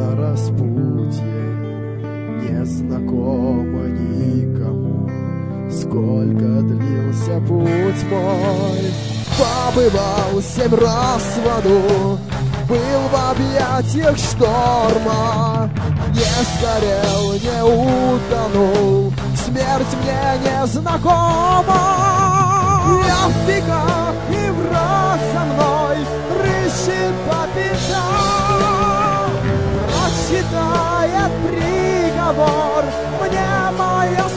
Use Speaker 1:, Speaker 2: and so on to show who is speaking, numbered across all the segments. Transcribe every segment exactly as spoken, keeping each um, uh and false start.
Speaker 1: на распутье, незнакомо никому, сколько длился путь мой. Побывал семь раз в аду, был в объятиях шторма, не сгорел, не утонул, смерть мне незнакома. Я в бегах, и враг за мной рыщет по пятам, прочитает приговор мне моя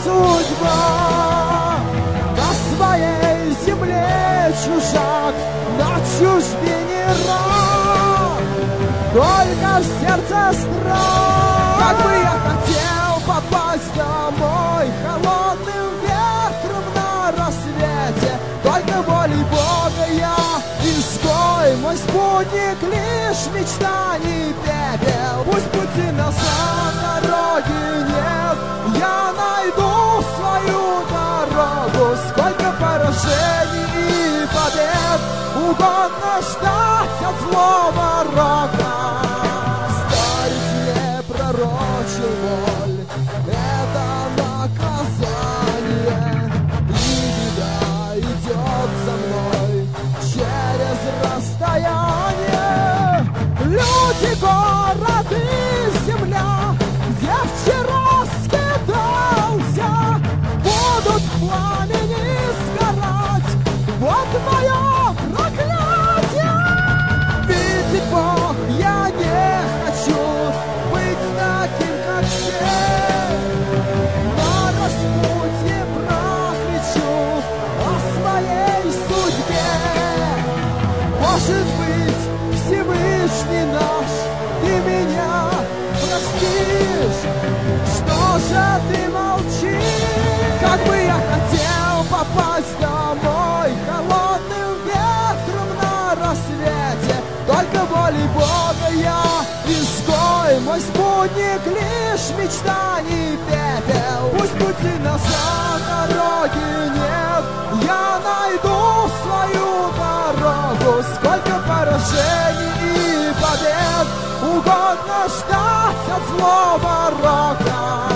Speaker 1: судьба. На своей земле чужак, на чужбине раб, только в сердце страх. Как бы я хотел попасть домой холодным ветром на рассвете, только волей Бога я изгой, мой спутник лишь мечтаний пепел. Пусть пути назад дороги нет, я найду свою дорогу. Сколько поражений и побед угодно ждать от злого рока. Старец мне пророчил боль, это наказание, и беда идет за мной через расстояние. Люди, город и земля, где вчера скитался, будут в пламени сгорать. Вот мое проклятие. Видит Бог, я не хочу быть таким, как все. На распутье прокричу о своей судьбе. Может быть, Всевышний наш, ты меня простишь? Что же ты молчишь? Как бы я хотел попасть домой холодным ветром на рассвете, только волей Бога я изгой, мой спутник лишь мечтаний пепел. Пусть пути назад дороги нет, я найду свою дорогу. Сколько поражений и побед угодно ждать от злого рока.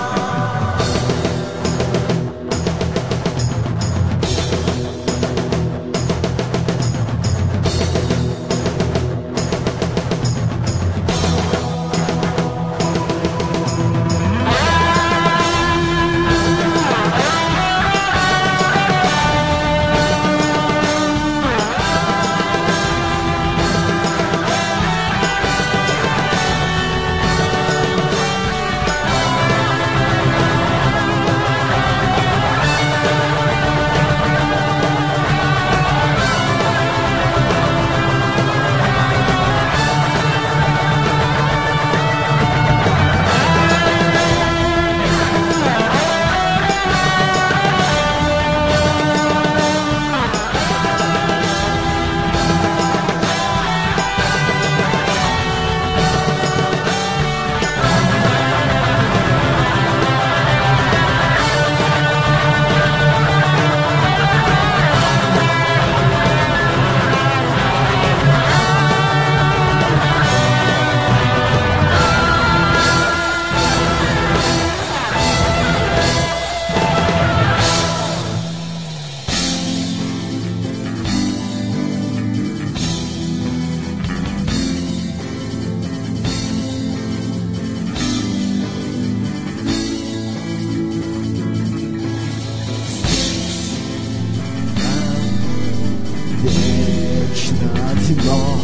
Speaker 1: Темно,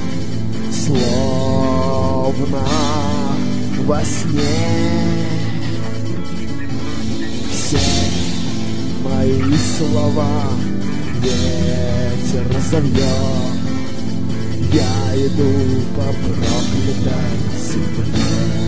Speaker 1: словно во сне, все мои слова ветер разовьет. Я иду по проклятой земле.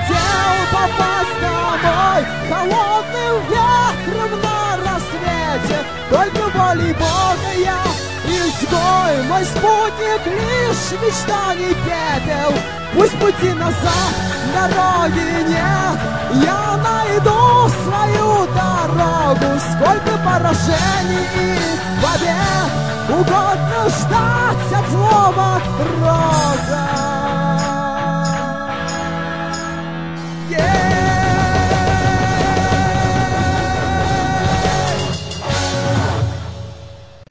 Speaker 1: хотел попасть домой холодным ветром на рассвете. Только волей Бога я изгой, мой спутник лишь мечтаний пепел. Пусть пути назад дороги нет, я найду свою дорогу. Сколько поражений и побед угодно ждать от злого рога.